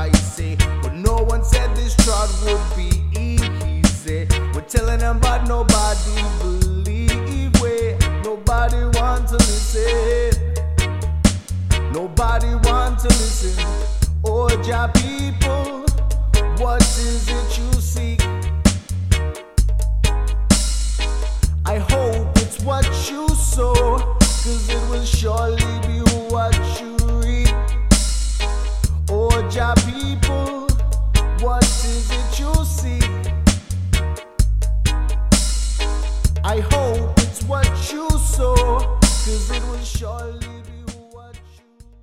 spicy. But no one said this trot would be easy. We're telling them, but nobody believe we. Nobody want to listen. Nobody want to listen. Oh, Jah people, what is it you